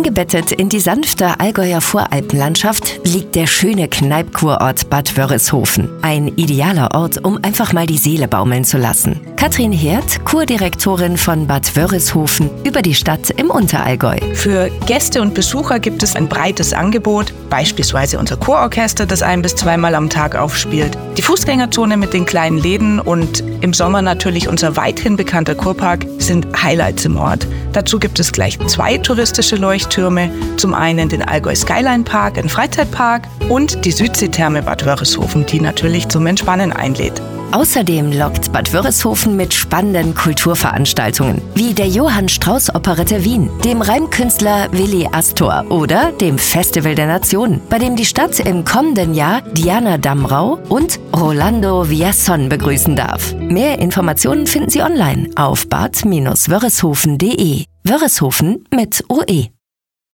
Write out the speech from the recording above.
Eingebettet in die sanfte Allgäuer Voralpenlandschaft liegt der schöne Kneippkurort Bad Wörishofen. Ein idealer Ort, um einfach mal die Seele baumeln zu lassen. Katrin Herd, Kurdirektorin von Bad Wörishofen, über die Stadt im Unterallgäu. Für Gäste und Besucher gibt es ein breites Angebot, beispielsweise unser Kurorchester, das 1- bis 2-mal am Tag aufspielt, die Fußgängerzone mit den kleinen Läden und im Sommer natürlich unser weithin bekannter Kurpark sind Highlights im Ort. Dazu gibt es gleich 2 touristische Leuchttürme, zum einen den Allgäu Skyline Park, ein Freizeitpark, und die Südseetherme Bad Wörishofen, die natürlich zum Entspannen einlädt. Außerdem lockt Bad Wörishofen mit spannenden Kulturveranstaltungen, wie der Johann Strauß Operette Wien, dem Reimkünstler Willi Astor oder dem Festival der Nationen, bei dem die Stadt im kommenden Jahr Diana Damrau und Rolando Villazón begrüßen darf. Mehr Informationen finden Sie online auf bad-wörishofen.de. Wörishofen mit OE.